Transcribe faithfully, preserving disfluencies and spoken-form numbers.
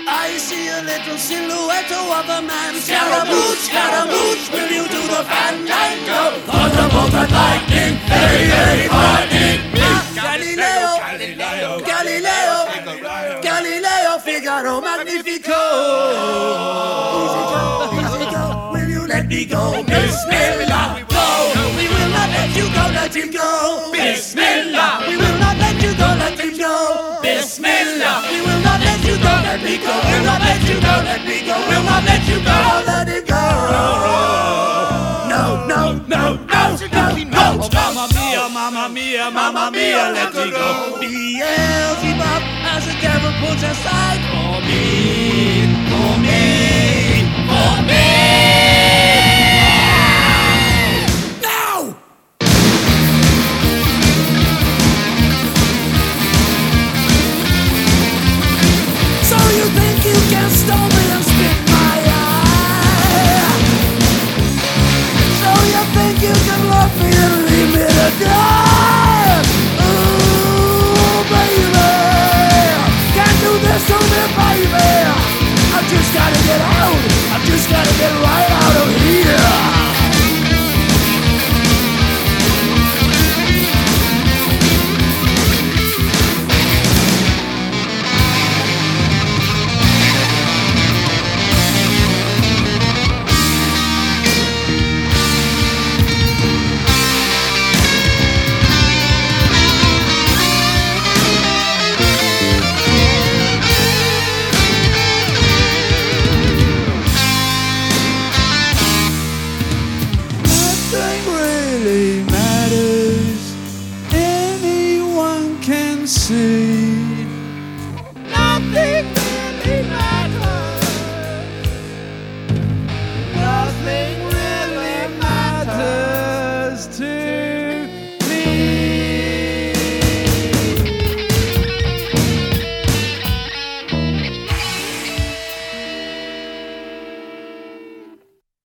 I see a little silhouette of a man. Scaramouche, Scaramouche, will you do the fandango? Thunderbolt and lightning, very, very frightening. Galileo, Galileo, Galileo, Galileo, Figaro, Magnifico. Easy go, easy go, will you let me go? Bismillah, go. We will not let you go, let him go. Bismillah, we will not let you go, let him go. Bismillah, we will not let you go, let me go. We'll not let you go, let me go. We'll not let you go, let it go. No, no, no, no, no, no. Oh, mamma mia, mamma mia, mamma mia, let me go. Beelzebub, as the devil puts aside